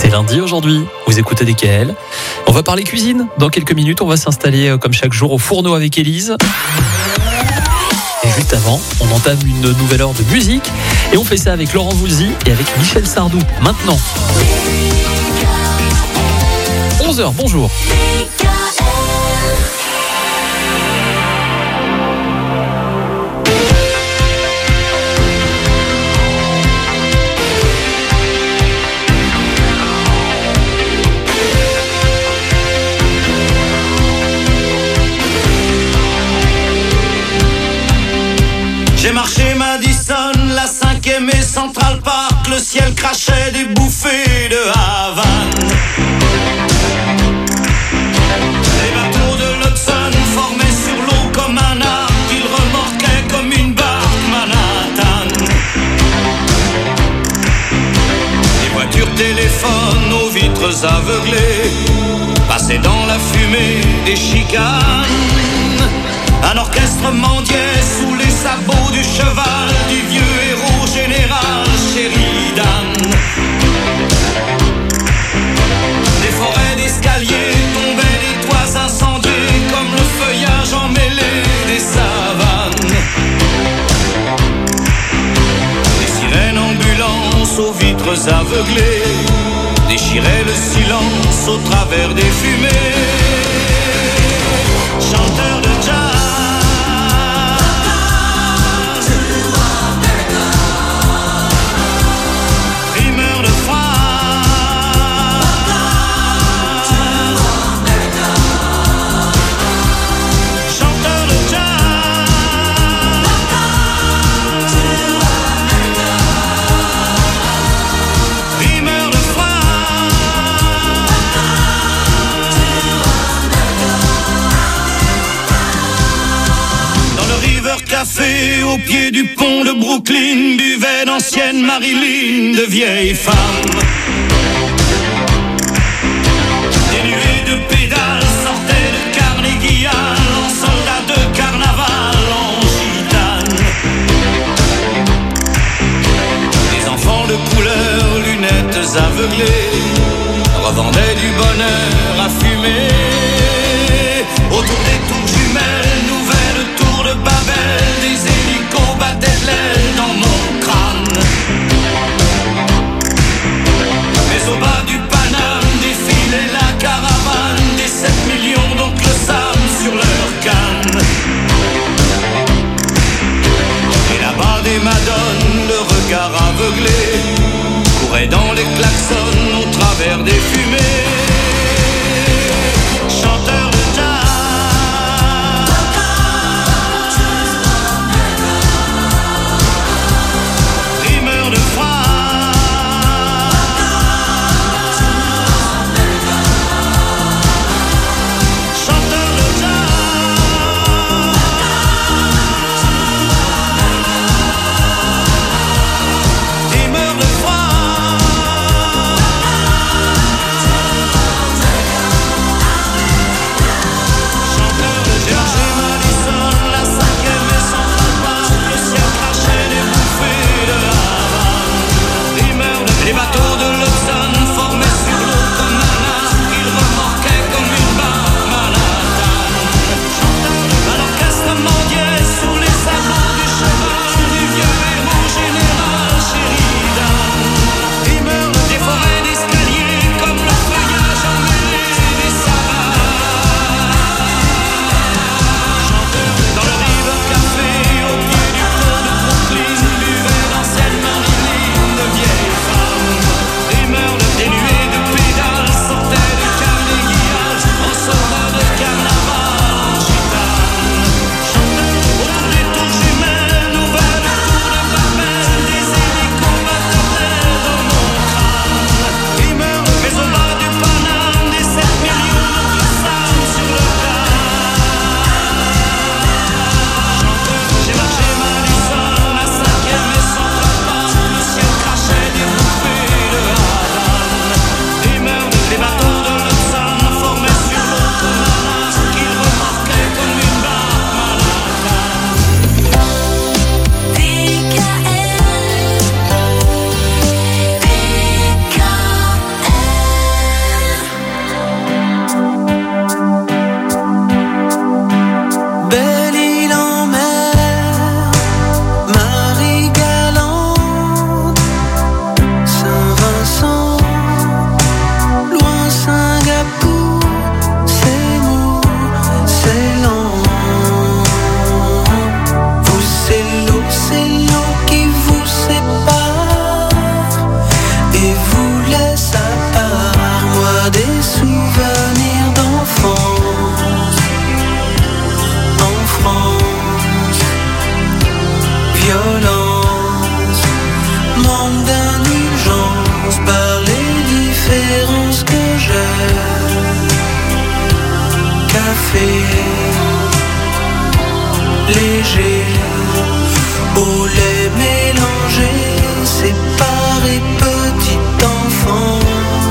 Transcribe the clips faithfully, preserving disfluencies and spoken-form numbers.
C'est lundi aujourd'hui, vous écoutez D K L. On va parler cuisine. Dans quelques minutes, on va s'installer comme chaque jour au fourneau avec Élise. Et juste avant, on entame une nouvelle heure de musique. Et on fait ça avec Laurent Voulzy et avec Michel Sardou. Maintenant. onze heures, bonjour. J'ai marché Madison, la cinquième et Central Park, le ciel crachait des bouffées de Havane. Les bateaux de l'Hudson formaient sur l'eau comme un arc, ils remorquaient comme une barque Manhattan. Les voitures téléphones aux vitres aveuglées passaient dans la fumée des chicanes. Un orchestre mendiait sous les sabots du cheval du vieux héros général Sheridan. Des forêts d'escaliers tombaient des toits incendiés comme le feuillage emmêlé des savanes. Des sirènes ambulances aux vitres aveuglées déchiraient le silence au travers des fumées. Chanteurs de jazz, café au pied du pont de Brooklyn, buvaient d'anciennes Marilyn, de vieilles femmes. Des nuées de pédales sortaient de Carnegie Hall, en soldats de carnaval, en gitane. Des enfants de couleur, lunettes aveuglées, revendaient du bonheur à fumer. Autour des tours jumelles, nouvelles tours de Babel, des hélicos battaient de l'aile dans mon crâne. Mais au bas léger, au lait mélangé, séparé petit enfant.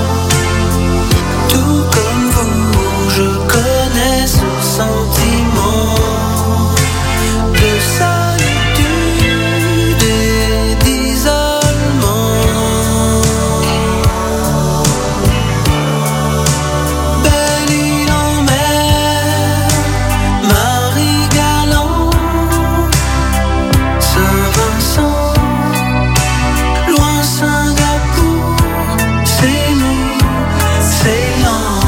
Tout comme vous, je connais ce sentiment de solitude et d'isolement. Belle île en mer, Marie-Galante, Saint-Vincent, loin Singapour, c'est nous, c'est lent.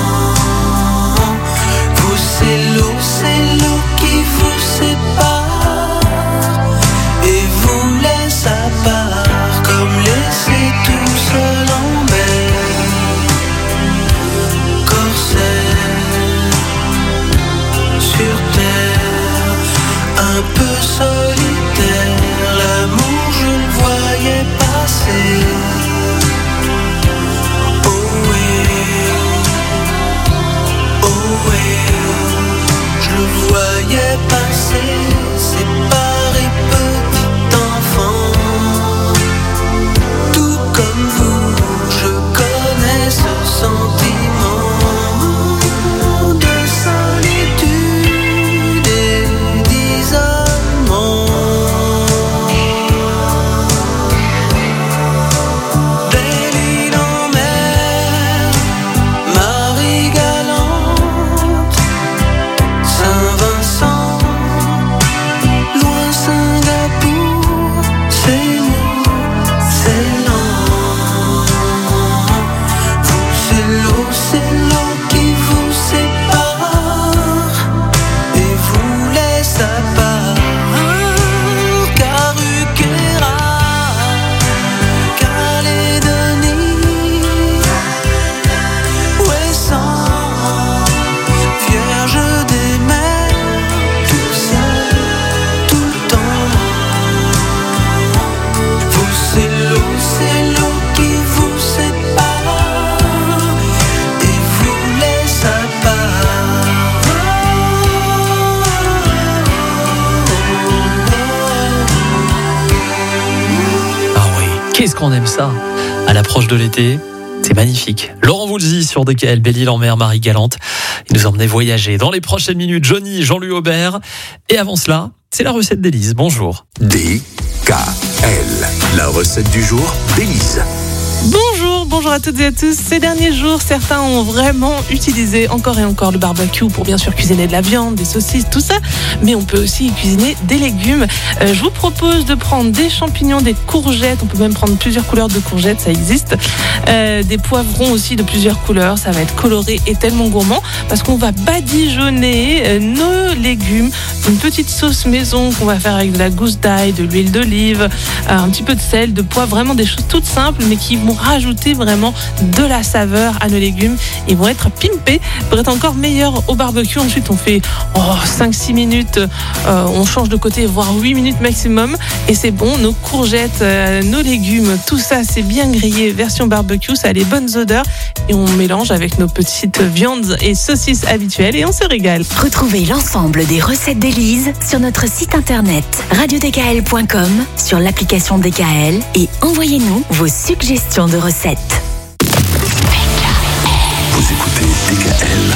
Vous, c'est l'eau, c'est l'eau qui vous sépare et vous laisse à part, comme laissé tout seul en mer. Corsaire, sur terre, un peu solitaire, l'amour je le voyais passer. Oh oui, oh oui, je le voyais passer, séparé petit enfant. Tout comme vous, je connais ce sentiment de solitude et d'isolement. Belle île en mer, Marie-Galante, Saint-Vincent, loin Singapour, c'est nous, c'est lent. Vous, c'est l'eau, c'est l'eau qui vous sépare et vous laisse à part. Caruquera, Calédonie, Ouessant, Vierge des mers, tout seul, tout le temps. Vous, c'est l'eau, c'est l'eau qui vous sépare et vous laisse à part. Ah oui, qu'est-ce qu'on aime ça à l'approche de l'été. C'est magnifique. Laurent Voulzy sur D K L, Belle-Île en mer, Marie-Galante. Il nous emmenait voyager. Dans les prochaines minutes, Johnny, Jean-Louis Aubert. Et avant cela, c'est la recette d'Élise. Bonjour. D K L, la recette du jour d'Élise. Bonjour, bonjour à toutes et à tous. Ces derniers jours, certains ont vraiment utilisé encore et encore le barbecue pour bien sûr cuisiner de la viande, des saucisses, tout ça. Mais on peut aussi y cuisiner des légumes. Euh, je vous propose de prendre des champignons, des courgettes. On peut même prendre plusieurs couleurs de courgettes, ça existe. Euh, des poivrons aussi de plusieurs couleurs. Ça va être coloré et tellement gourmand parce qu'on va badigeonner euh, nos légumes. Une petite sauce maison qu'on va faire avec de la gousse d'ail, de l'huile d'olive, euh, un petit peu de sel, de poivre. Vraiment des choses toutes simples mais qui vont rajouter vraiment de la saveur à nos légumes et vont être pimpés pour être encore meilleurs au barbecue. Ensuite on fait oh, cinq six minutes, euh, on change de côté, voire huit minutes maximum et c'est bon. Nos courgettes, euh, nos légumes, tout ça c'est bien grillé version barbecue, ça a les bonnes odeurs et on mélange avec nos petites viandes et saucisses habituelles et on se régale. Retrouvez l'ensemble des recettes d'Élise sur notre site internet radio d k l point com, sur l'application D K L et envoyez-nous vos suggestions de recettes. Vous écoutez D K L.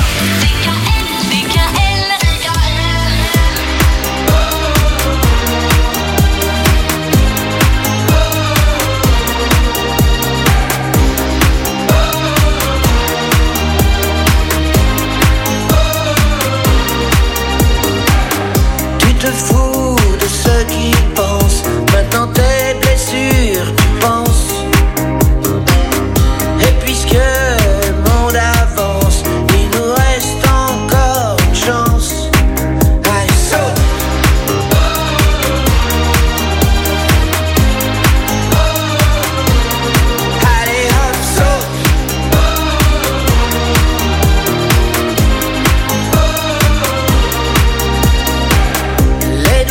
Tu te fous de ceux qui pensent, maintenant tes blessures, tu penses. Et puisque le monde avance, il nous reste encore une chance. Allez, saute! Allez, hop, saute! Les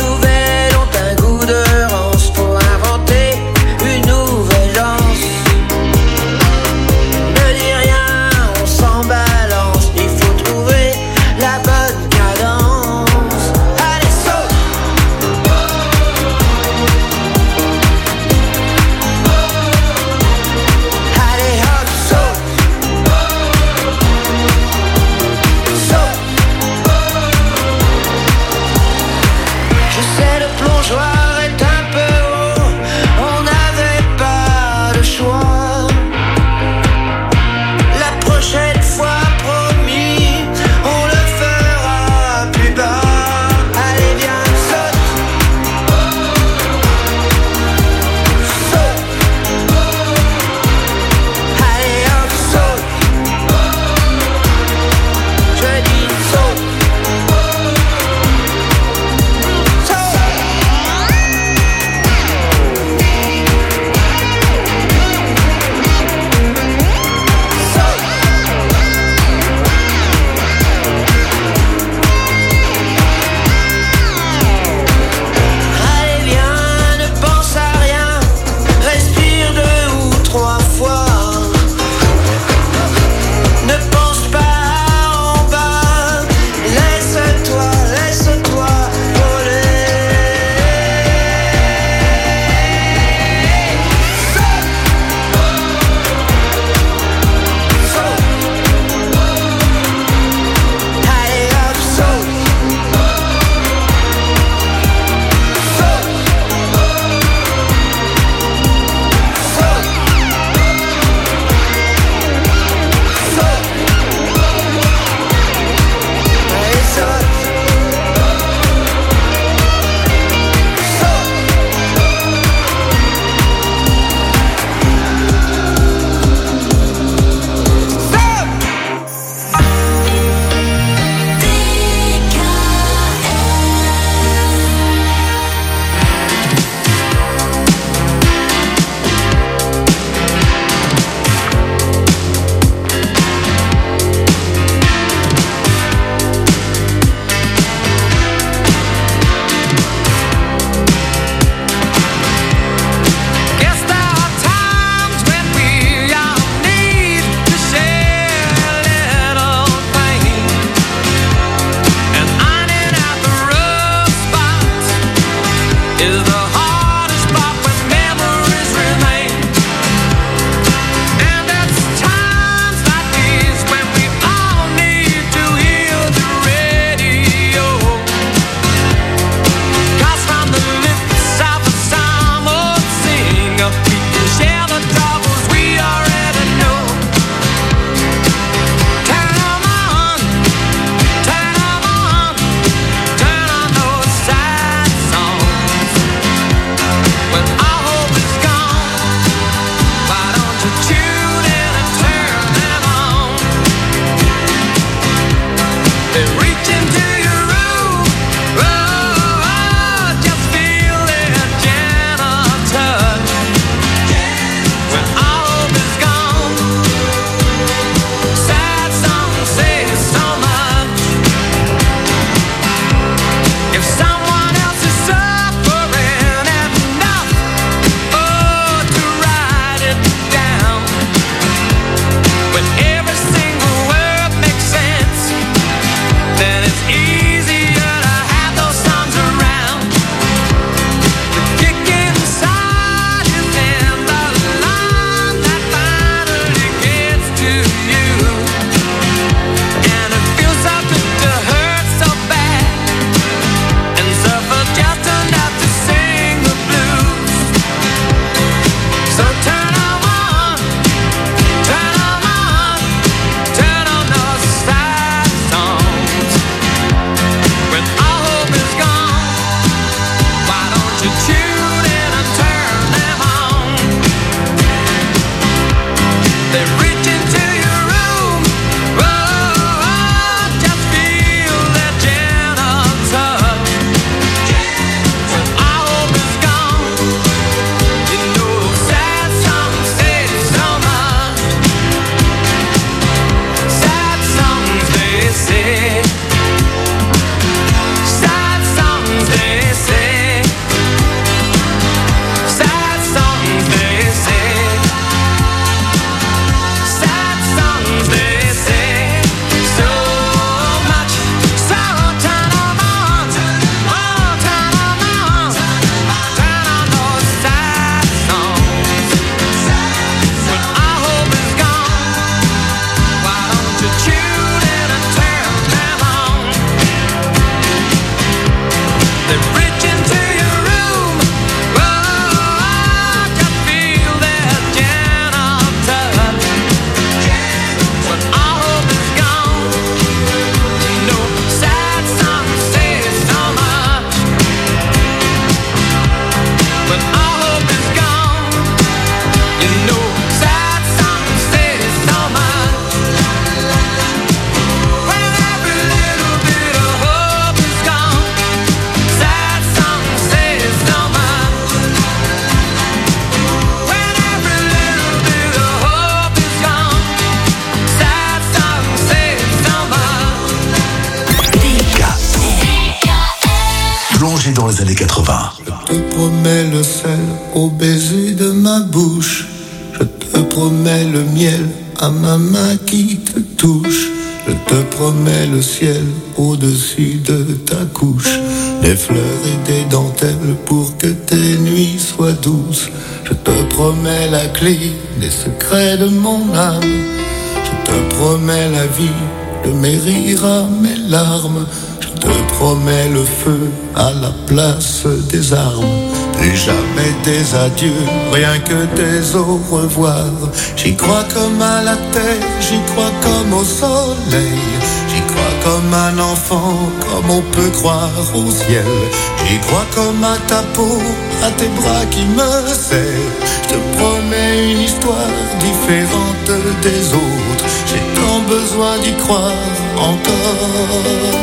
changé dans les années quatre-vingts. Je te promets le sel au baiser de ma bouche. Je te promets le miel à ma main qui te touche. Je te promets le ciel au-dessus de ta couche. Des fleurs et des dentelles pour que tes nuits soient douces. Je te promets la clé des secrets de mon âme. Je te promets la vie de mes rires à mes larmes. Je te promets le feu à la place des armes. Plus jamais des adieux, rien que des au revoir. J'y crois comme à la terre, j'y crois comme au soleil. J'y crois comme un enfant, comme on peut croire au ciel. J'y crois comme à ta peau, à tes bras qui me serrent. Je te promets une histoire différente des autres. J'ai tant besoin d'y croire encore.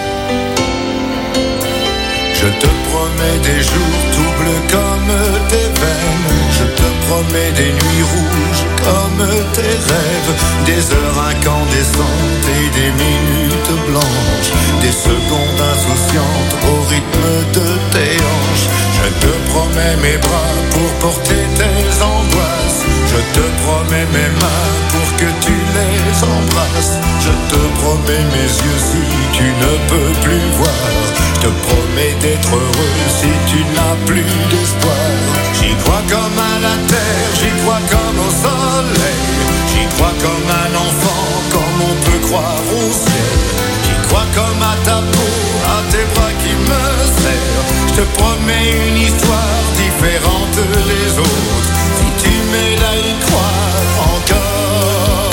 Je te promets des jours tout bleus comme tes veines. Je te promets des nuits rouges comme tes rêves. Des heures incandescentes et des minutes blanches. Des secondes insouciantes au rythme de tes hanches. Je te promets mes bras pour porter tes angoisses. Je te promets mes mains pour que tu les embrasses. Je te promets mes yeux si tu ne peux plus voir. Je te promets d'être heureux si tu n'as plus d'espoir. J'y crois comme à la terre, j'y crois comme au soleil. J'y crois comme un enfant, comme on peut croire au ciel. J'y crois comme à ta peau, à tes bras qui me serrent. Je te promets une histoire différente des autres. Si tu m'aides à y croire encore.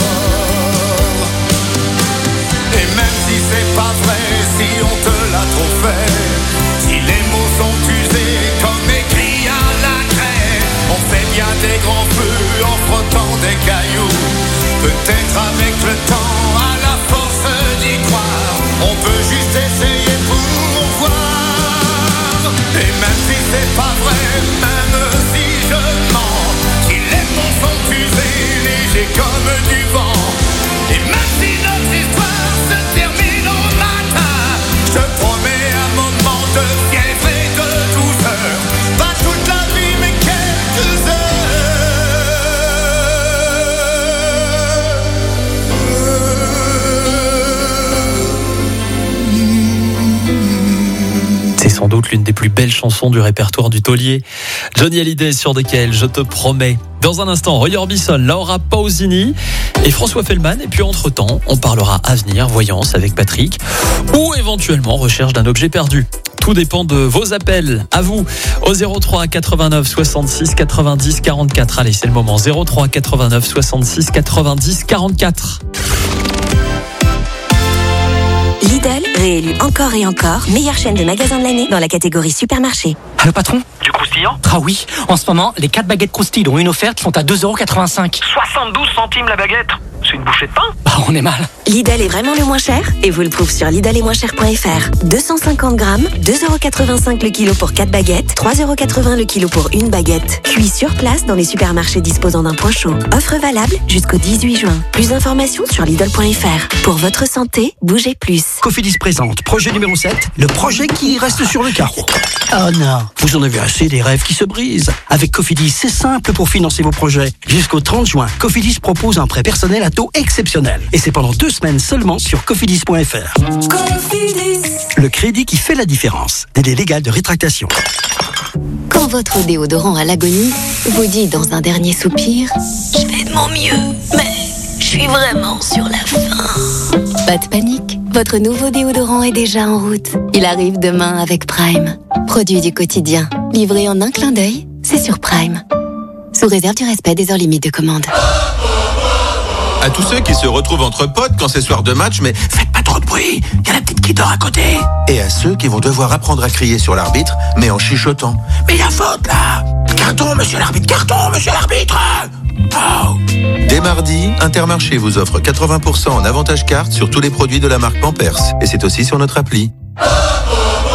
Et même si c'est pas vrai, si on te l'a trop fait, si les mots sont usés comme écrits à la craie, on fait bien des grands feux en frottant des cailloux. Peut-être avec le temps, à la force d'y croire, on peut juste essayer pour voir. Et même si c'est pas vrai, même si je mens, si les mots sont usés, légers comme du vent, et même si notre histoire se termine au matin, je te promets un moment de fièvre et de douceur. Pas toute la vie mais quelques heures. C'est sans doute l'une des plus belles chansons du répertoire du taulier. Johnny Hallyday sur D K L, je te promets. Dans un instant, Roy Orbison, Laura Pausini et François Fellman. Et puis entre-temps, on parlera avenir, voyance avec Patrick ou éventuellement recherche d'un objet perdu. Tout dépend de vos appels. À vous, au zéro trois quatre-vingt-neuf soixante-six quatre-vingt-dix quarante-quatre. Allez, c'est le moment. zéro trois quatre-vingt-neuf soixante-six quatre-vingt-dix quarante-quatre. Lidl, réélu encore et encore, meilleure chaîne de magasins de l'année dans la catégorie supermarché. Allô patron? Du croustillant? Ah oui, en ce moment, les quatre baguettes croustilles dont une offerte sont à deux euros quatre-vingt-cinq. soixante-douze centimes la baguette. C'est une bouchée de pain? Bah on est mal. Lidl est vraiment le moins cher et vous le prouve sur lidl est moins cher point f r. deux cent cinquante grammes, deux euros quatre-vingt-cinq le kilo pour quatre baguettes, trois euros quatre-vingts le kilo pour une baguette. Cuit sur place dans les supermarchés disposant d'un point chaud. Offre valable jusqu'au dix-huit juin. Plus d'informations sur lidl point f r. Pour votre santé, bougez plus. Cofidis présente projet numéro sept, le projet qui reste sur le carreau. Oh non, vous en avez assez des rêves qui se brisent. Avec Cofidis, c'est simple pour financer vos projets. Jusqu'au trente juin, Cofidis propose un prêt personnel à taux exceptionnel. Et c'est pendant deux semaines seulement sur cofidis point f r. Cofidis. Le crédit qui fait la différence. Délai légal de rétractation. Quand votre déodorant à l'agonie vous dit dans un dernier soupir « Je fais de mon mieux, mais je suis vraiment sur la fin ». Pas de panique, votre nouveau déodorant est déjà en route. Il arrive demain avec Prime. Produit du quotidien, livré en un clin d'œil, c'est sur Prime. Sous réserve du respect des heures limites de commande. À tous ceux qui se retrouvent entre potes quand c'est soir de match, mais faites pas trop de bruit, il y a la petite qui dort à côté. Et à ceux qui vont devoir apprendre à crier sur l'arbitre, mais en chuchotant. Mais il y a faute là. Carton, monsieur l'arbitre, carton, monsieur l'arbitre. Oh. Dès mardi, Intermarché vous offre quatre-vingts pour cent en avantage carte sur tous les produits de la marque Pampers. Et c'est aussi sur notre appli.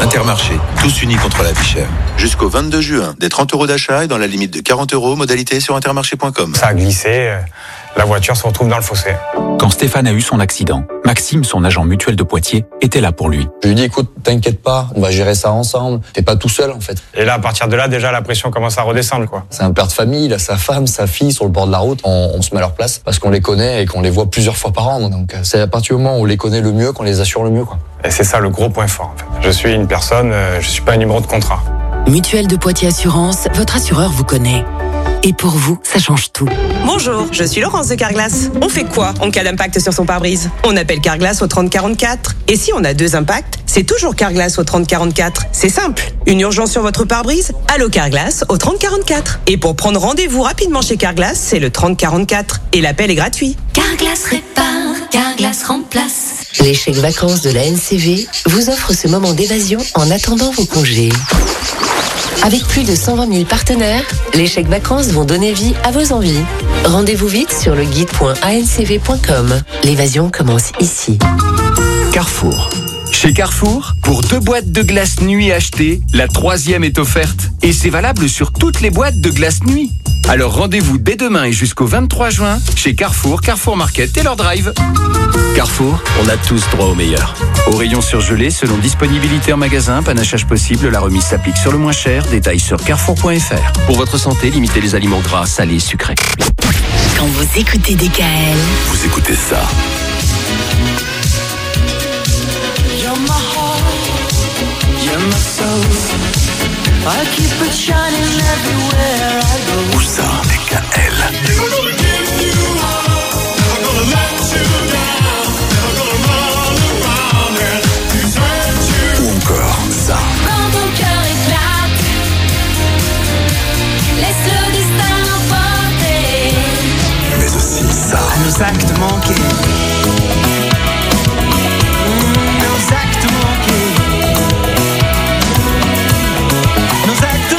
Intermarché, tous unis contre la vie chère. Jusqu'au vingt-deux juin, des trente euros d'achat et dans la limite de quarante euros, modalité sur intermarché point com. Ça a glissé, la voiture se retrouve dans le fossé. Quand Stéphane a eu son accident, Maxime, son agent mutuel de Poitiers, était là pour lui. Je lui ai dit, écoute, t'inquiète pas, on va gérer ça ensemble. T'es pas tout seul, en fait. Et là, à partir de là, déjà, la pression commence à redescendre, quoi. C'est un père de famille, il a sa femme, sa fille sur le bord de la route. On, on se met à leur place parce qu'on les connaît et qu'on les voit plusieurs fois par an. Donc, c'est à partir du moment où on les connaît le mieux qu'on les assure le mieux, quoi. Et c'est ça le gros point fort, en fait. Je suis une personne, euh, je suis pas un numéro de contrat. Mutuelle de Poitiers Assurance, votre assureur vous connaît. Et pour vous, ça change tout. Bonjour, je suis Laurence de Carglass. On fait quoi en cas d'impact sur son pare-brise? On appelle Carglass au trente quarante-quatre. Et si on a deux impacts, c'est toujours Carglass au trente quarante-quatre. C'est simple. Une urgence sur votre pare-brise? Allô Carglass au trente quarante-quatre. Et pour prendre rendez-vous rapidement chez Carglass, c'est le trente quarante-quatre. Et l'appel est gratuit. Carglass répare, Carglass remplace. Les chèques vacances de la N C V vous offrent ce moment d'évasion en attendant vos congés. Avec plus de cent vingt mille partenaires, les chèques vacances vont donner vie à vos envies. Rendez-vous vite sur le guide point a n c v point com. L'évasion commence ici. Carrefour. Chez Carrefour, pour deux boîtes de glace nuit achetées, la troisième est offerte. Et c'est valable sur toutes les boîtes de glace nuit. Alors rendez-vous dès demain et jusqu'au vingt-trois juin chez Carrefour, Carrefour Market et leur drive. Carrefour, on a tous droit au meilleur. Au rayon surgelé, selon disponibilité en magasin, panachage possible, la remise s'applique sur le moins cher. Détails sur carrefour point f r. Pour votre santé, limitez les aliments gras, salés et sucrés. Quand vous écoutez D K L, Vous écoutez ça. You're my heart, you're my soul. I keep it shining everywhere I go. Où ça, D K L. Ou encore ça. Quand ton cœur éclate, laisse le destin l'emporter. Mais aussi ça. À nos actes manqués. Mmh, nos actes manqués. Nos actes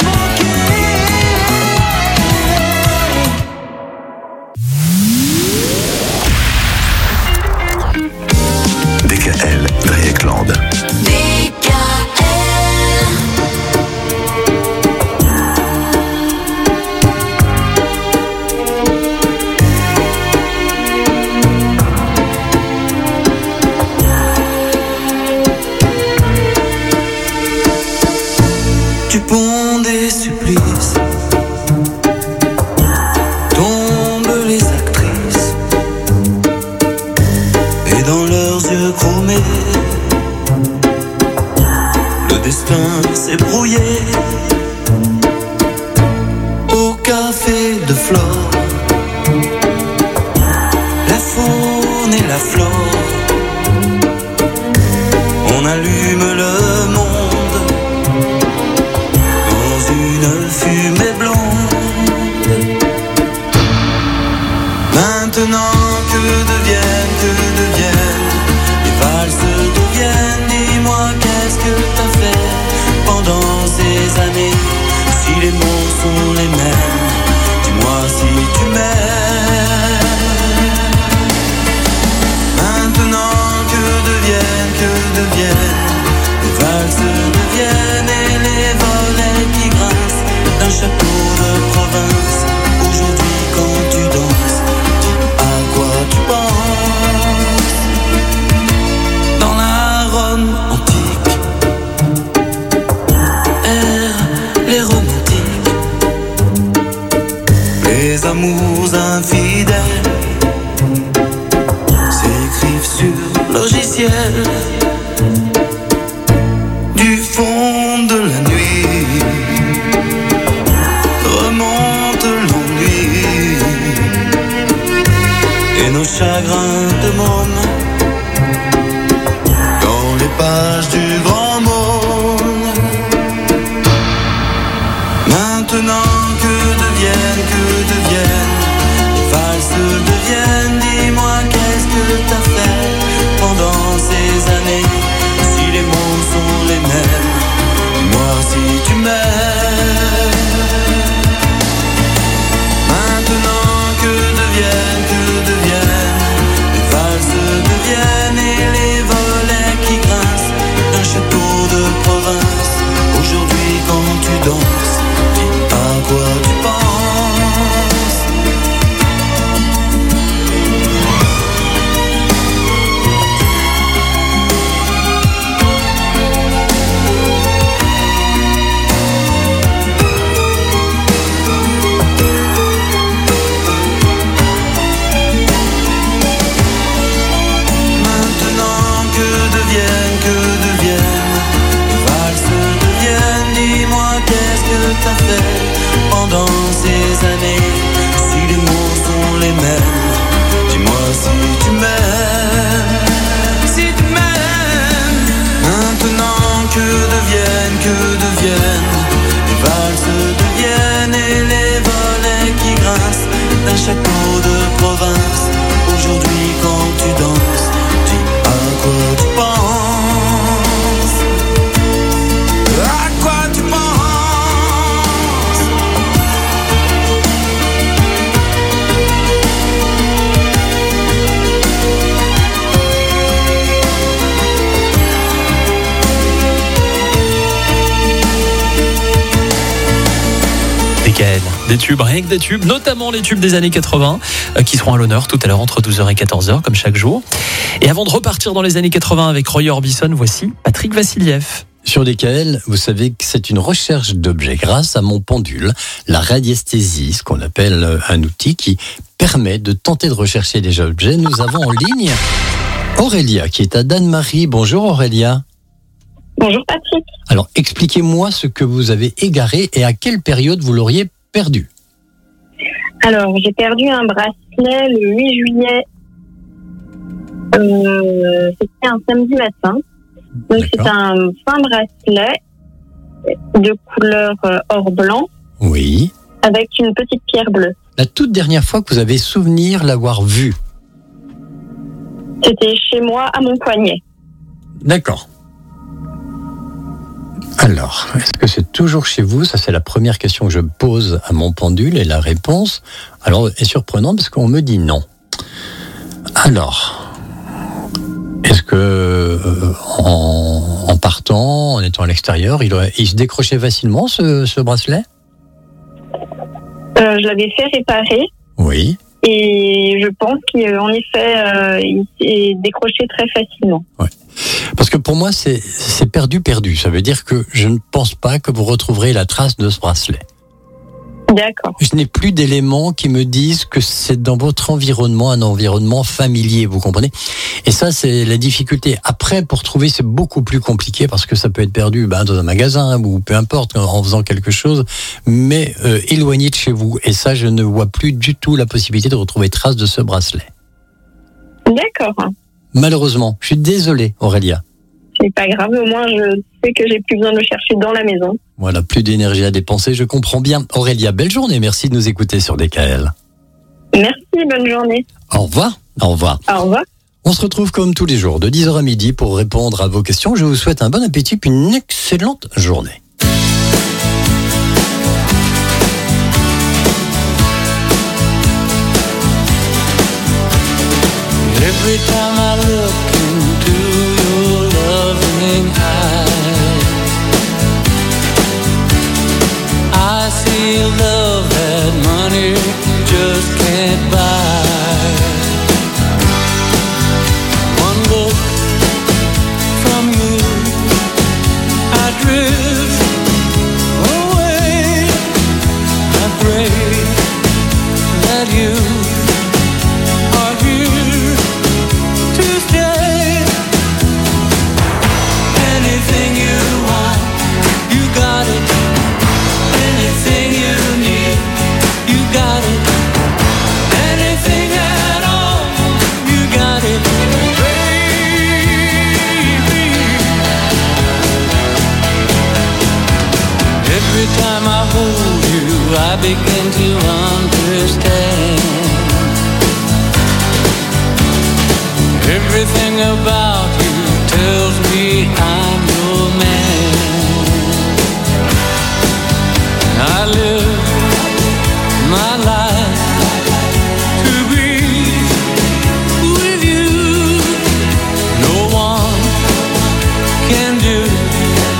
D K L, Dreieckland. D K L. Du pont des supplices tombent les actrices, et dans leurs yeux chromés, le destin s'est brouillé. Au café de Flore, la faune et la flore, on allume le monde une fumée blonde. Maintenant que deviennent, que deviennent les valses deviennent. Dis-moi qu'est-ce que t'as fait pendant ces années? Si les mots sont les mêmes, dis-moi si tu m'aimes. Maintenant que deviennent, que deviennent les valses deviennent et les volets qui grincent d'un chapeau de province. Aujourd'hui quand tu danses, à quoi tu penses? Dans la Rome antique errent les romantiques, les amours infidèles s'écrivent sur logiciel. Du fond de la nuit remonte l'ennui et nos chagrins de môme dans les pages du grand monde. Maintenant que deviennent, que deviennent les valses deviennent. Dis-moi qu'est-ce que t'as fait pendant ces années? Si les mots sont les mêmes, dis-moi si tu m'aimes. Maintenant que deviennent, que deviennent les valses de province. Aujourd'hui quand tu danses, dis à quoi tu penses. T'as fait pendant ces années. Si les mots sont les mêmes, dis-moi si tu m'aimes. Si tu m'aimes. Maintenant que deviennent, que deviennent les valses deviennent et les volets qui grincent d'un château de province. Aujourd'hui quand tu danses, dis à quoi tu penses. À quoi tu penses. Des tubes, rien que des tubes, notamment les tubes des années quatre-vingts, euh, qui seront à l'honneur tout à l'heure entre douze heures et quatorze heures, comme chaque jour. Et avant de repartir dans les années quatre-vingts avec Roy Orbison, voici Patrick Vassiliev. Sur D K L, vous savez que c'est une recherche d'objets grâce à mon pendule, la radiesthésie, ce qu'on appelle un outil qui permet de tenter de rechercher des objets. Nous avons en ligne Aurélia qui est à Danemarie. Bonjour Aurélia. Bonjour Patrick. Alors expliquez-moi ce que vous avez égaré et à quelle période vous l'auriez perdu. Alors j'ai perdu un bracelet le huit juillet. Euh, c'était un samedi matin. Donc c'est un fin bracelet de couleur or blanc. Oui. Avec une petite pierre bleue. La toute dernière fois que vous avez souvenir l'avoir vu? C'était chez moi à mon poignet. D'accord. Alors, est-ce que c'est toujours chez vous? Ça, c'est la première question que je pose à mon pendule et la réponse, alors, est surprenante parce qu'on me dit non. Alors, est-ce que euh, en, en partant, en étant à l'extérieur, il, il se décrochait facilement ce, ce bracelet? euh, Je l'avais fait réparer. Oui. Et je pense qu'en effet, euh, il s'est décroché très facilement. Ouais. Parce que pour moi, c'est, c'est perdu, perdu. Ça veut dire que je ne pense pas que vous retrouverez la trace de ce bracelet. D'accord. Je n'ai plus d'éléments qui me disent que c'est dans votre environnement, un environnement familier, vous comprenez? Et ça, c'est la difficulté. Après, pour trouver, c'est beaucoup plus compliqué parce que ça peut être perdu ben, dans un magasin ou peu importe, en faisant quelque chose, mais euh, éloigné de chez vous. Et ça, je ne vois plus du tout la possibilité de retrouver trace de ce bracelet. D'accord. Malheureusement, je suis désolé, Aurélia. C'est pas grave, au moins je sais que j'ai plus besoin de le chercher dans la maison. Voilà, plus d'énergie à dépenser, je comprends bien. Aurélia, belle journée, merci de nous écouter sur D K L. Merci, bonne journée. Au revoir. Au revoir. Au revoir. On se retrouve comme tous les jours de dix heures à midi pour répondre à vos questions. Je vous souhaite un bon appétit et une excellente journée. Every time I look into your loving eyes, I see love that money just can't buy. One look from you, I drift away. I pray that you are here to stay. Anything you want, you got it. Anything you need, you got it. Anything at all, you got it, baby. Every time I hold you, I begin to understand. Everything about you tells me I'm your man. I live my life to be with you. No one can do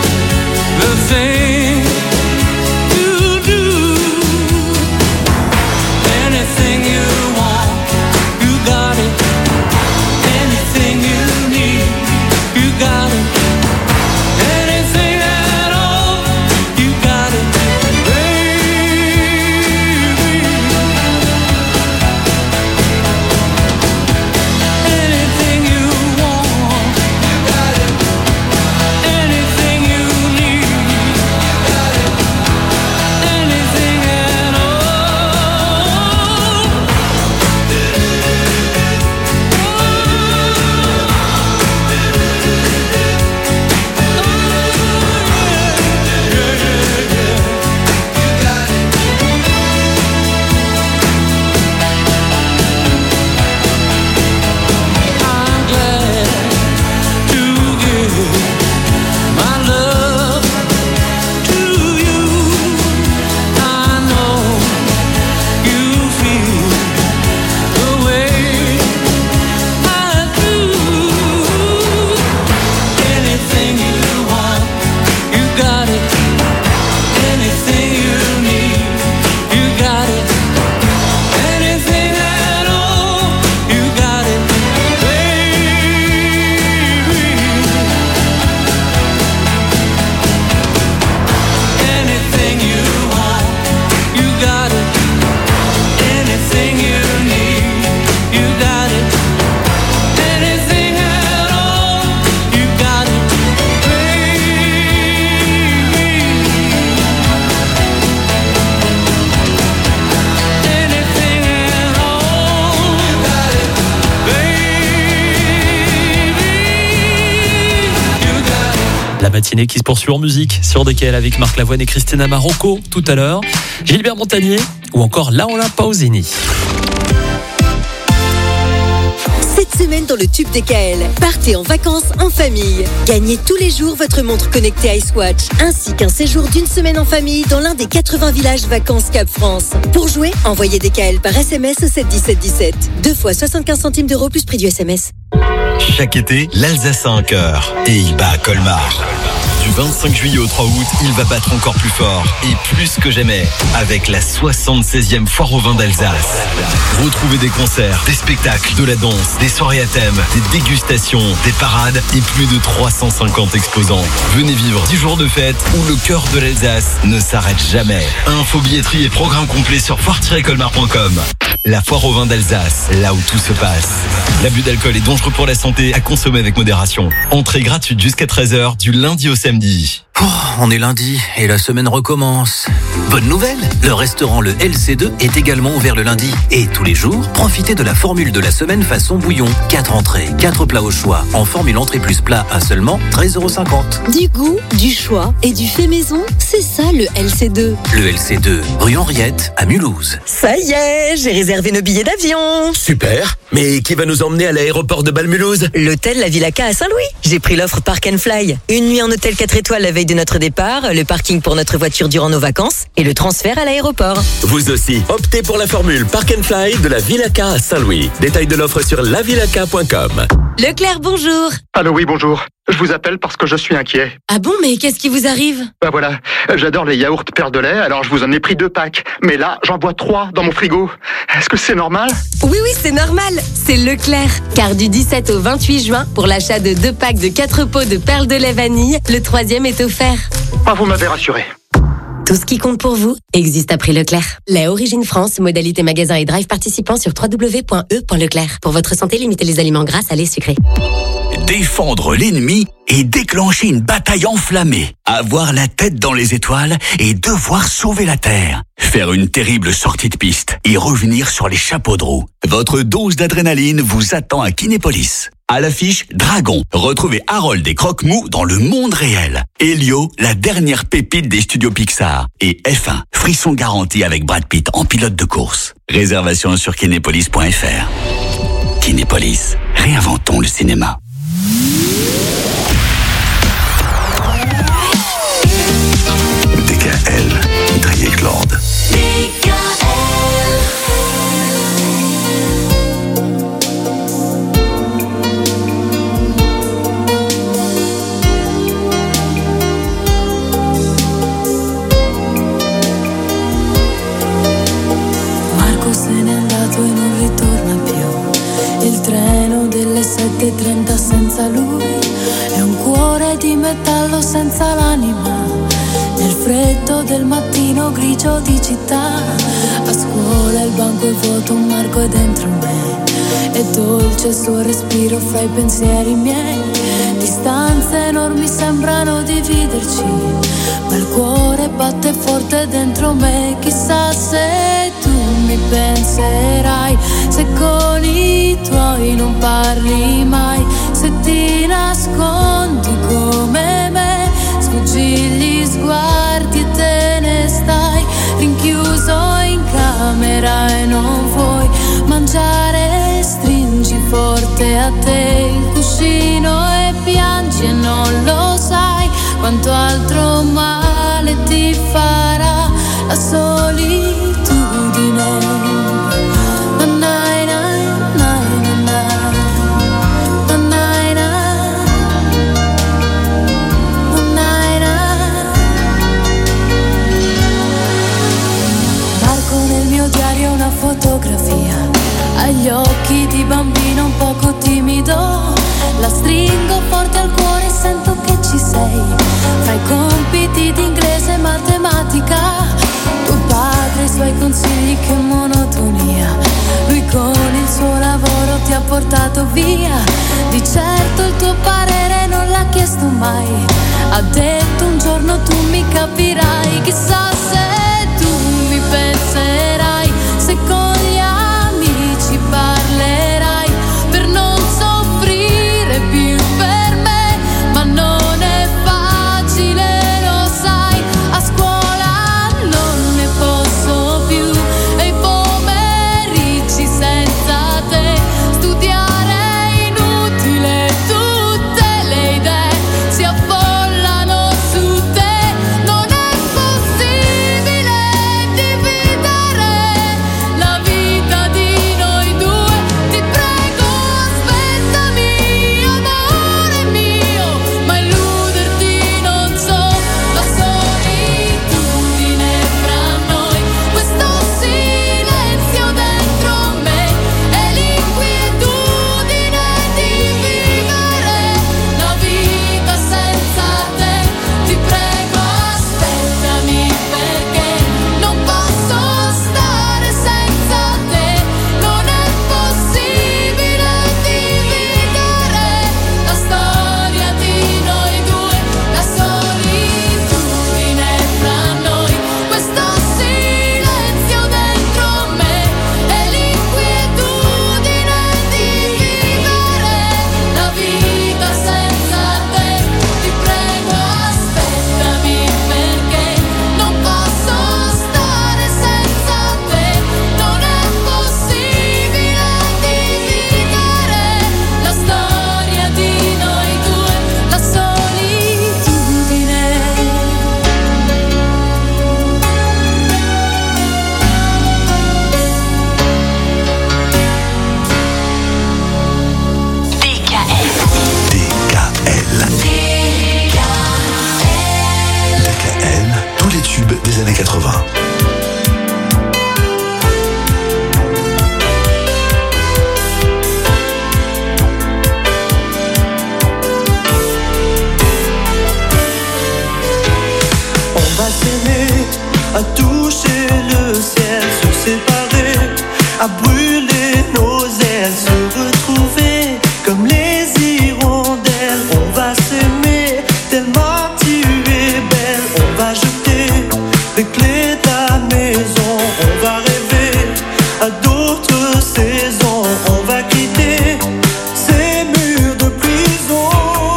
matinée qui se poursuit en musique sur D K L avec Marc Lavoine et Christina Marocco tout à l'heure, Gilbert Montagnier ou encore Laura Pausini. Cette semaine dans le tube D K L, partez en vacances en famille. Gagnez tous les jours votre montre connectée Icewatch, ainsi qu'un séjour d'une semaine en famille dans l'un des quatre-vingts villages vacances Cap France. Pour jouer, envoyez D K L par S M S au sept dix-sept dix-sept. Deux fois soixante-quinze centimes d'euros plus prix du S M S. Chaque été, l'Alsace a un cœur et il bat à Colmar. Du vingt-cinq juillet au trois août, il va battre encore plus fort et plus que jamais avec la soixante-seizième Foire au vin d'Alsace. Retrouvez des concerts, des spectacles, de la danse, des soirées à thème, des dégustations, des parades et plus de trois cent cinquante exposants. Venez vivre dix jours de fête où le cœur de l'Alsace ne s'arrête jamais. Info, billetterie et programme complet sur foire tiret colmar point com. La Foire au vin d'Alsace, là où tout se passe. L'abus d'alcool est dangereux pour la santé, à consommer avec modération. Entrée gratuite jusqu'à treize heures du lundi au samedi. Oh, on est lundi et la semaine recommence. Bonne nouvelle, le restaurant Le L C deux est également ouvert le lundi. Et tous les jours, profitez de la formule de la semaine façon bouillon. quatre entrées, quatre plats au choix, en formule entrée plus plat à seulement treize euros cinquante. Du goût, du choix et du fait maison, c'est ça le L C deux. Le L C deux, rue Henriette à Mulhouse. Ça y est, j'ai réservé nos billets d'avion. Super, mais qui va nous emmener à l'aéroport de Bâle-Mulhouse? L'hôtel La Villa K à Saint-Louis. J'ai pris l'offre Park and Fly. Une nuit en hôtel quatre étoiles la veille de notre départ, le parking pour notre voiture durant nos vacances et le transfert à l'aéroport. Vous aussi, optez pour la formule Park and Fly de la Villa K à Saint-Louis. Détail de l'offre sur la villa k point com. Leclerc, bonjour. Allô, oui, bonjour. Je vous appelle parce que je suis inquiet. Ah bon, mais qu'est-ce qui vous arrive? Bah voilà, j'adore les yaourts perles de lait, alors je vous en ai pris deux packs. Mais là, j'en bois trois dans mon frigo. Est-ce que c'est normal? Oui, oui, c'est normal. C'est Leclerc. Car du dix-sept au vingt-huit juin, pour l'achat de deux packs de quatre pots de perles de lait vanille, le troisième est offert. Ah, vous m'avez rassuré. Tout ce qui compte pour vous existe à prix Leclerc. Lait Origine France, modalité magasin et drive participant sur w w w point e point leclerc. Pour votre santé, limitez les aliments gras, salés, sucrés. Défendre l'ennemi et déclencher une bataille enflammée. Avoir la tête dans les étoiles et devoir sauver la Terre. Faire une terrible sortie de piste et revenir sur les chapeaux de roue. Votre dose d'adrénaline vous attend à Kinépolis. À l'affiche, Dragon. Retrouvez Harold et Croque-Mou dans le monde réel. Elio, la dernière pépite des studios Pixar. Et F un, frisson garanti avec Brad Pitt en pilote de course. Réservation sur kinépolis point f r. Kinépolis, réinventons le cinéma. D K L, Driegland. Marco se n'è andato e non ritorna più. Il treno delle sette e trenta senza lui è un cuore di metallo senza l'anima. Nel freddo del mattino grigio di città, a scuola il banco è vuoto, Marco è dentro me. È dolce il suo respiro fra i pensieri miei. Distanze enormi sembrano dividerci, ma il cuore batte forte dentro me. Chissà se tu mi penserai, se con i tuoi non parli mai, se ti nascondi come me, sfuggi gli sguardi e te ne stai rinchiuso in camera e non vuoi mangiare, stringi forte a te il cuscino e piangi e non lo sai quanto altro male ti farà la solitudine. Una fotografia agli occhi di bambino un poco timido, la stringo forte al cuore e sento che ci sei. Fra i compiti di inglese e matematica, tuo padre e i suoi consigli, che monotonia. Lui con il suo lavoro ti ha portato via, di certo il tuo parere non l'ha chiesto mai. Ha detto un giorno tu mi capirai, chissà se tu mi penserai, se con gli amici parlerai per non soffrire più per me, ma non è facile. quatre-vingts. On va s'aimer, à toucher le ciel, se séparer, à brûler nos ailes, se retrouver comme les hirondelles. On va s'aimer tellement tu es belle. On va jeter les clés de la maison. On va rêver à d'autres saisons. On va quitter ces murs de prison.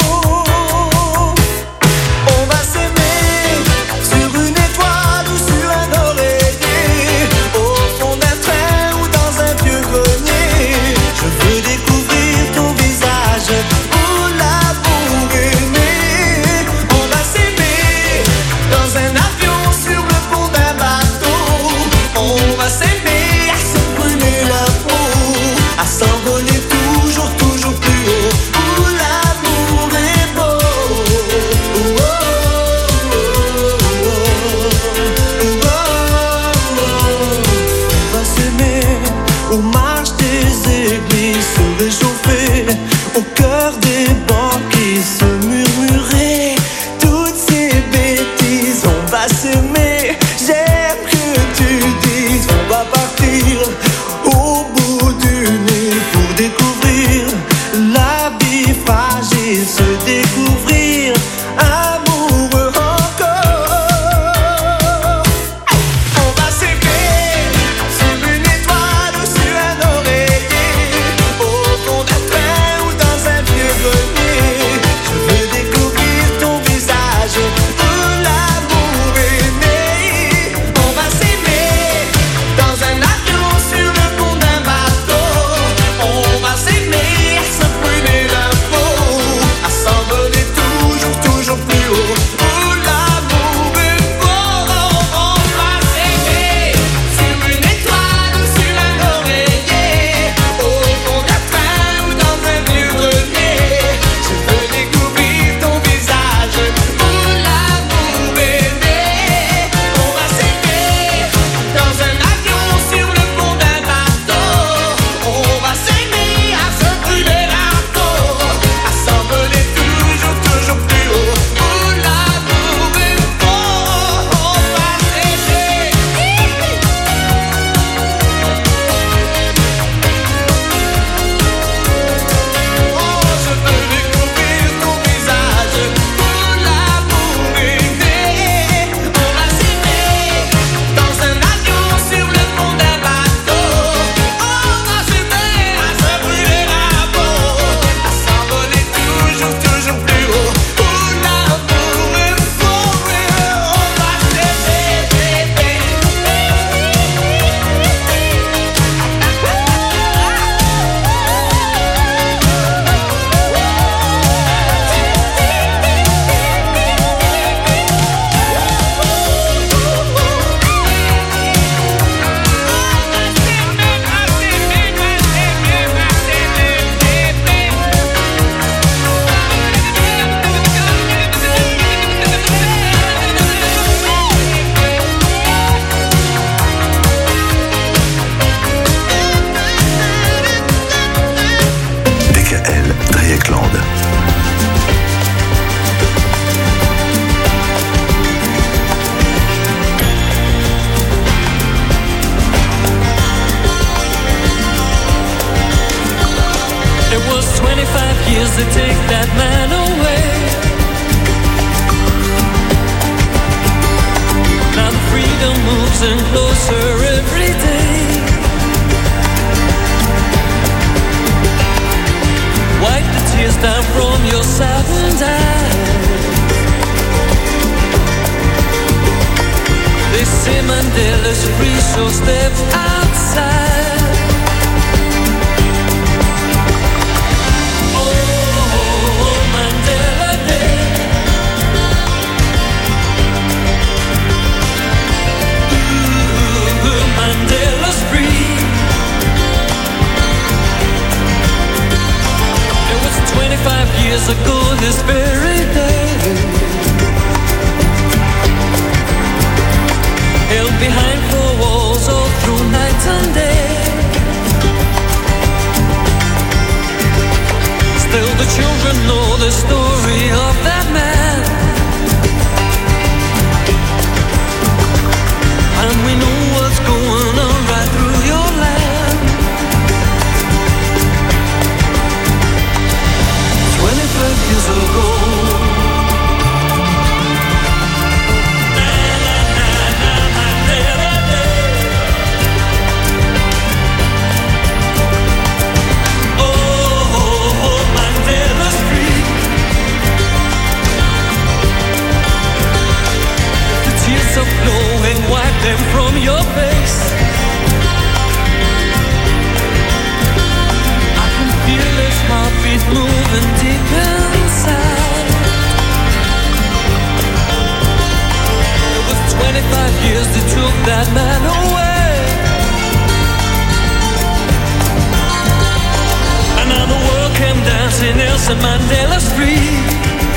On va s'aimer sur une étoile ou sur un oreiller, au fond d'un train ou dans un vieux grenier. Je veux découvrir ton visage où l'amour est né. On va s'aimer dans un avion, sur le pont d'un bateau. On va s'aimer à se brûler la peau, à s'envoler toujours, toujours plus haut, où l'amour est beau. Oh, oh, oh, oh, oh. On va s'aimer aux marches des églises, se réchauffer au cœur des banquises, se murmurer toutes ces bêtises. On va s'aimer, j'aime que tu dises. On va partir au bout du nez pour découvrir la vie fragile, se découvrir amoureux encore. On va s'aimer sur une étoile ou sur un oreiller, au fond d'un train ou dans un vieux grenier. Je veux découvrir ton visage où l'amour est né. On va s'aimer dans un avion, sur le pont d'un bateau. On va s'aimer à se brûler la peau, à s'envoler toujours, toujours plus haut, où l'amour est beau. On va s'aimer sur une étoile ou sur un oreiller, au fond d'un train ou dans un vieux grenier. Je veux découvrir ton visage où l'amour est né. On va s'aimer dans un avion, sur le pont d'un bateau. On va s'aimer à se brûler la peau, à s'envoler toujours, toujours plus haut, où l'amour est beau. On va s'aimer. Oh, je veux découvrir ton visage où l'amour est né. On va s'aimer dans un avion, sur le pont d'un bateau. On va s'aimer à se brûler la peau, à s'envoler toujours, toujours plus haut, où l'amour est beau. On va s'aimer, bébé. D K L, Dreieckland. It was twenty-five years to take that man away. Now the freedom moves in closer every day. Wipe the tears down from your saddened eyes. They say Mandela's free, so step outside. Mandela's free. It was twenty-five years ago this very day. children know the story of that man, and we know what's going on right through your land. Twenty-five years ago, of blowing, wipe them from your face. I can feel his heartbeat moving deep inside. It was twenty-five years that took that man away, and now the world came dancing Nelson Mandela Street.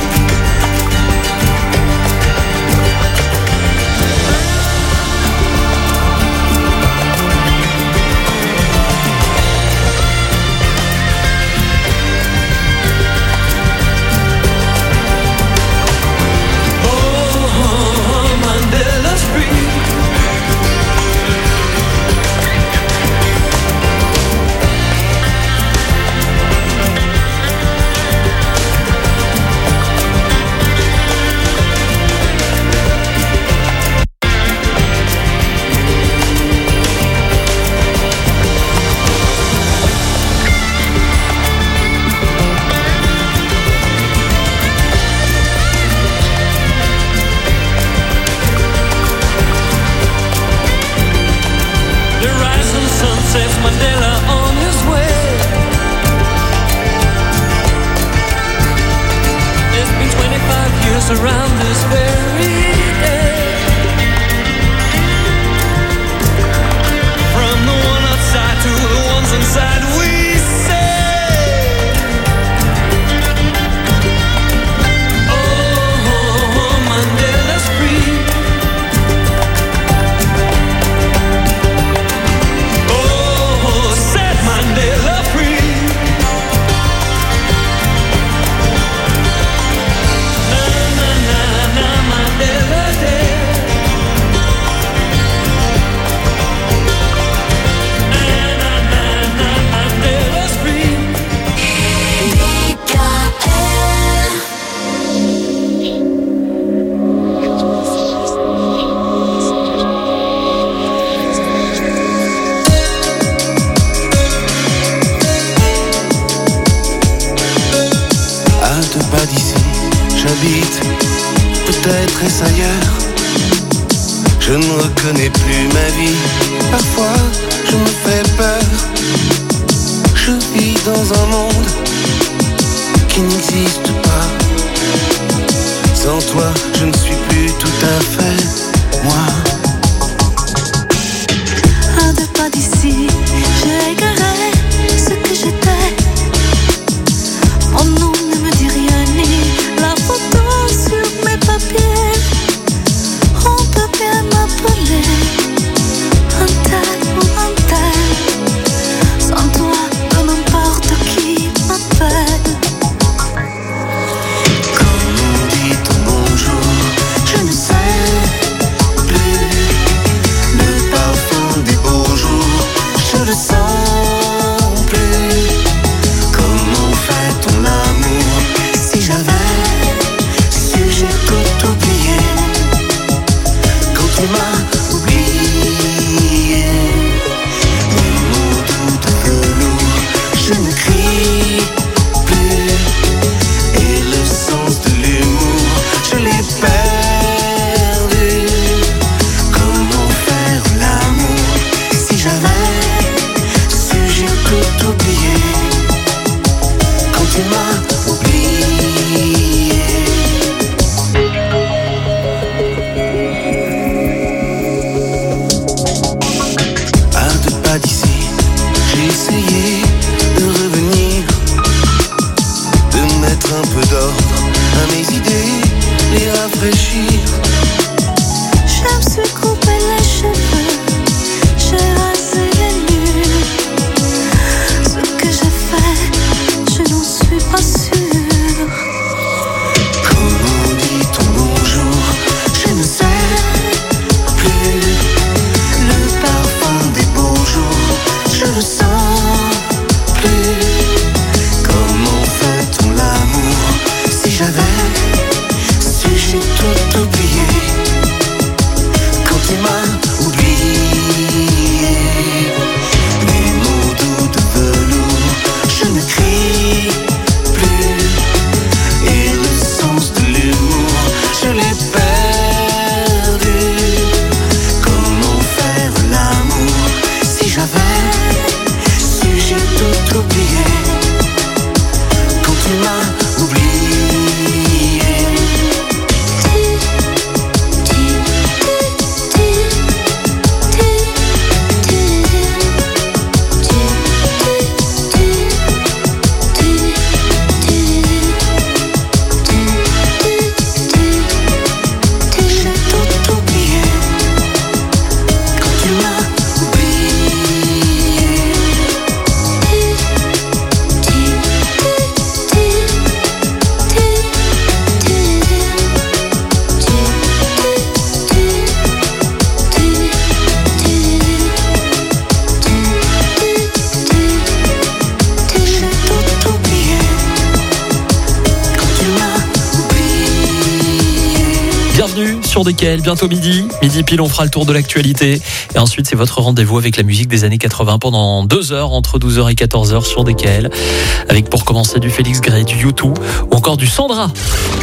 Sets Mandela on his way. It's been twenty-five years around this very day. From the one outside to the ones inside, we say, oh, Mandela's free. Mandela free. Na na na na Mandela Day. Na na na na Mandela's free. Pas d'ici, j'habite, peut-être est-ce ailleurs. Je ne reconnais plus ma vie, parfois je me fais peur. Je vis dans un monde qui n'existe pas. Sans toi, je ne suis plus tout à fait moi. À deux pas d'ici, j'ai égaré ce que j'étais. Mon nom ne me dit rien, ni la photo sur mes papiers. On peut bien m'appeler un tel ou un tel. Sans toi, peu n'importe qui m'appelle. Quand on dit ton bonjour, je ne bienvenue sur D K L, bientôt midi. Midi pile, on fera le tour de l'actualité. Et ensuite, c'est votre rendez-vous avec la musique des années quatre-vingts pendant deux heures, entre douze heures et quatorze heures sur D K L. Avec pour commencer du Félix Gray, du U deux ou encore du Sandra.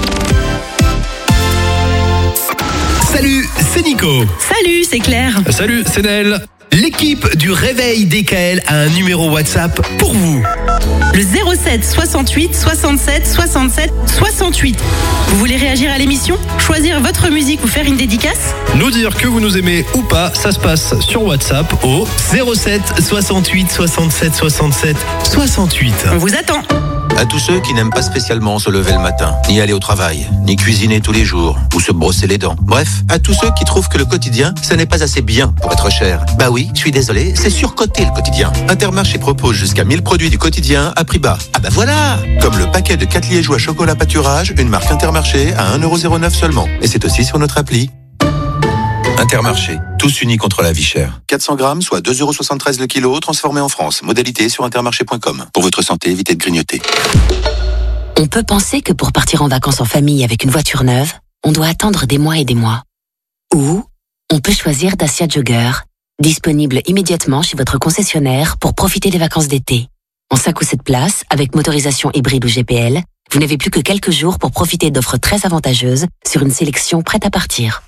Salut, c'est Nico. Salut, c'est Claire. Salut, c'est Nel. L'équipe du Réveil D K L a un numéro WhatsApp pour vous. Le zéro sept soixante-huit soixante-sept soixante-sept soixante-huit. Vous voulez réagir à l'émission, choisir votre musique ou faire une dédicace? Nous dire que vous nous aimez ou pas, ça se passe sur WhatsApp au zéro sept soixante-huit soixante-sept soixante-sept soixante-huit. On vous attend. À tous ceux qui n'aiment pas spécialement se lever le matin, ni aller au travail, ni cuisiner tous les jours, ou se brosser les dents. Bref, à tous ceux qui trouvent que le quotidien, ça n'est pas assez bien pour être cher. Bah oui, je suis désolé, c'est surcoté le quotidien. Intermarché propose jusqu'à mille produits du quotidien à prix bas. Ah bah voilà! Comme le paquet de quatre liégeois chocolat pâturage, une marque Intermarché à un euro zéro neuf seulement. Et c'est aussi sur notre appli. Intermarché, tous unis contre la vie chère. quatre cents grammes, soit deux euros soixante-treize le kilo, transformé en France. Modalité sur intermarché point com. Pour votre santé, évitez de grignoter. On peut penser que pour partir en vacances en famille avec une voiture neuve, on doit attendre des mois et des mois. Ou on peut choisir Dacia Jogger, disponible immédiatement chez votre concessionnaire pour profiter des vacances d'été. En cinq ou sept places, avec motorisation hybride ou G P L, vous n'avez plus que quelques jours pour profiter d'offres très avantageuses sur une sélection prête à partir.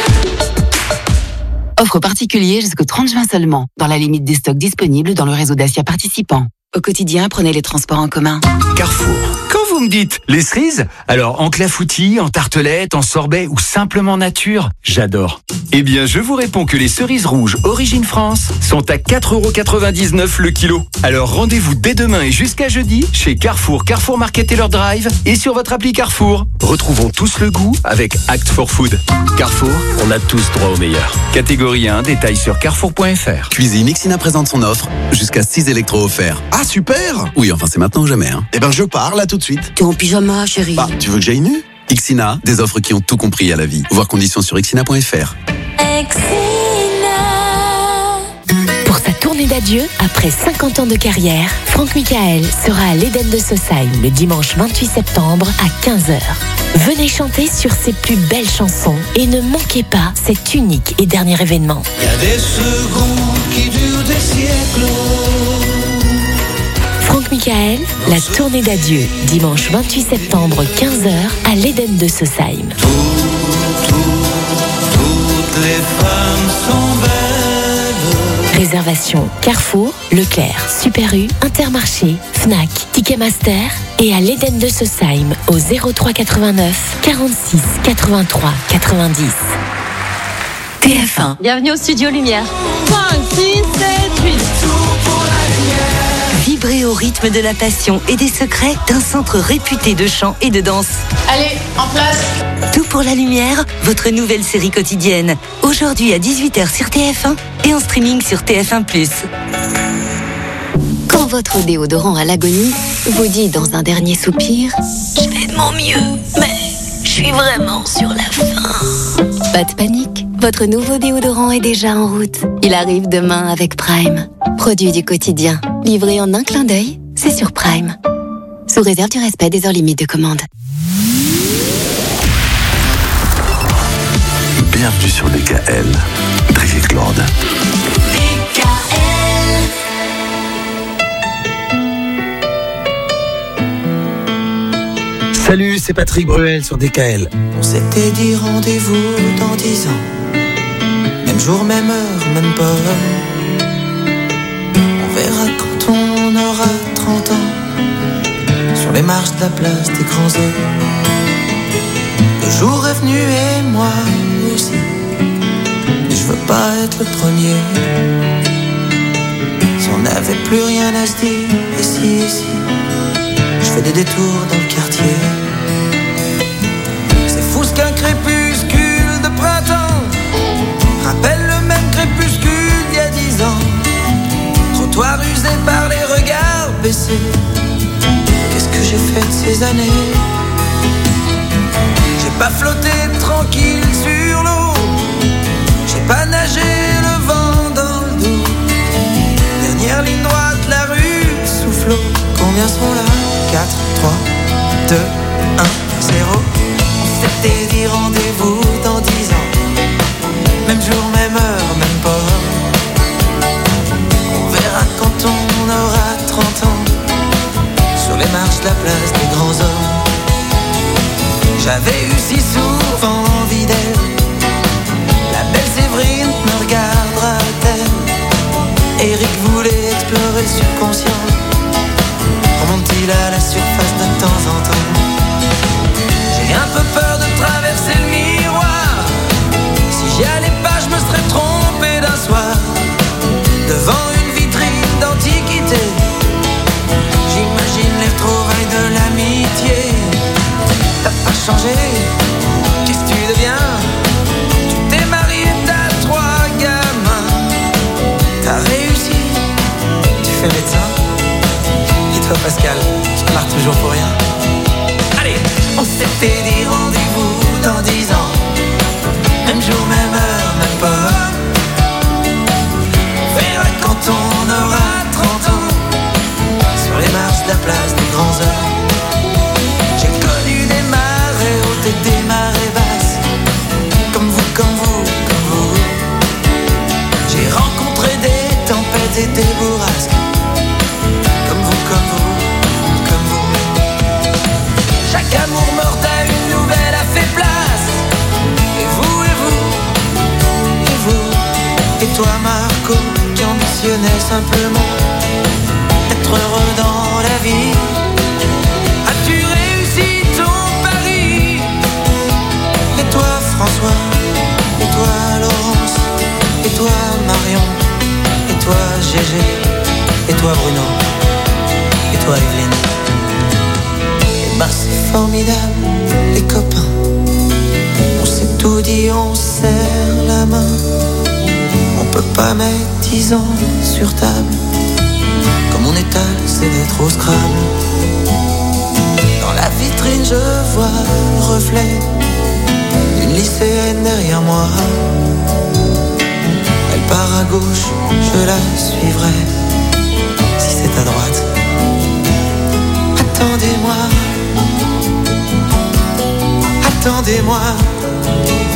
Offre particulière jusqu'au trente juin seulement, dans la limite des stocks disponibles dans le réseau Dacia participant. Au quotidien, prenez les transports en commun. Carrefour. Quand vous me dites les cerises, alors en clafoutis, en tartelette, en sorbet ou simplement nature, j'adore. Eh bien, je vous réponds que les cerises rouges Origine France sont à quatre euros quatre-vingt-dix-neuf le kilo. Alors rendez-vous dès demain et jusqu'à jeudi chez Carrefour, Carrefour Market et leur drive et sur votre appli Carrefour. Retrouvons tous le goût avec Act for Food. Carrefour, on a tous droit au meilleur. Catégorie un, détail sur carrefour point f r. Cuisine, Ixina présente son offre, jusqu'à six électros offerts. Ah super! Oui, enfin c'est maintenant ou jamais. Hein. Eh ben je pars là tout de suite. T'es en pyjama, chérie. Bah, tu veux que j'aille nu? Ixina, des offres qui ont tout compris à la vie. Voir conditions sur ixina point f r. Pour sa tournée d'adieu, après cinquante ans de carrière, Franck Michael sera à l'Éden de Sausheim le dimanche vingt-huit septembre à quinze heures. Venez chanter sur ses plus belles chansons et ne manquez pas cet unique et dernier événement. Il y a des secondes qui durent des siècles. Franck Michael, la tournée d'adieu, dimanche vingt-huit septembre, quinze heures, à l'Éden de Sausheim. Tout, tout, toutes les femmes sont belles. Réservation Carrefour, Leclerc, Super U, Intermarché, Fnac, Ticketmaster et à l'Éden de Sausheim au zéro trois quatre-vingt-neuf quarante-six quatre-vingt-trois quatre-vingt-dix. T F un. Bienvenue au Studio Lumière. cinq, six, sept, huit. Vibrez au rythme de la passion et des secrets d'un centre réputé de chant et de danse. Allez, en place. Tout pour la lumière, votre nouvelle série quotidienne. Aujourd'hui à dix-huit heures sur T F un et en streaming sur T F un plus. Quand votre déodorant à l'agonie vous dit dans un dernier soupir « Je fais de mon mieux, mais je suis vraiment sur la fin ». Pas de panique, votre nouveau déodorant est déjà en route. Il arrive demain avec Prime. Produit du quotidien, livré en un clin d'œil, c'est sur Prime. Sous réserve du respect des heures limites de commande. Bienvenue sur D K L. Brigitte Lord. Salut, c'est Patrick Bruel sur D K L. On s'était dit rendez-vous dans dix ans. Même jour, même heure, même pas. On verra quand on aura trente ans. Sur les marches de la place des grands œufs. Le jour est venu et moi aussi. Mais je veux pas être le premier. Si on n'avait plus rien à se dire, et si, et si. Je fais des détours dans le quartier. C'est fou ce qu'un crépuscule de printemps rappelle le même crépuscule d'il y a dix ans. Trottoir usé par les regards baissés. Qu'est-ce que j'ai fait de ces années? J'ai pas flotté tranquille sur l'eau. J'ai pas nagé le vent dans le dos. Dernière ligne droite, la rue soufflot. Combien sont là? quatre, trois, deux, un, zéro. On s'était dit rendez-vous dans le subconscient remonte-t-il à la surface de temps en temps? J'ai un peu peur de traverser le miroir. Si j'y allais pas, je me serais trompé d'un soir. Devant une vitrine d'antiquité, j'imagine les retrouvailles de l'amitié. T'as pas changé, qu'est-ce que tu deviens? Tu t'es marié, t'as trois gamins. T'as réussi, tu fais médecin. Et toi Pascal, tu te marres toujours pour rien. Allez, on s'était dit rendez-vous dans dix ans. Même jour, même heure, même pas. On verra quand on aura trente ans. Sur les marches de la place des grands heures. J'ai connu des marées hautes et des marées basses. Comme vous, comme vous, comme vous. J'ai rencontré des tempêtes et des bourrasques. Comme vous, comme vous, comme vous. Chaque amour mort à une nouvelle a fait place. Et vous, et vous, et vous. Et toi Marco, qui ambitionnais simplement être heureux dans la vie. As-tu réussi ton pari? Et toi François, et toi Laurence, et toi Marion, et toi Gégé, et toi Bruno, et toi Evelyne. Et ben c'est formidable, les copains. On s'est tout dit, on serre la main. On peut pas mettre dix ans sur table. Comme on étale, c'est d'être au Scrabble. Dans la vitrine, je vois le reflet d'une lycéenne derrière moi. Elle part à gauche, je la suivrai. Si c'est à droite, attendez-moi. Attendez-moi,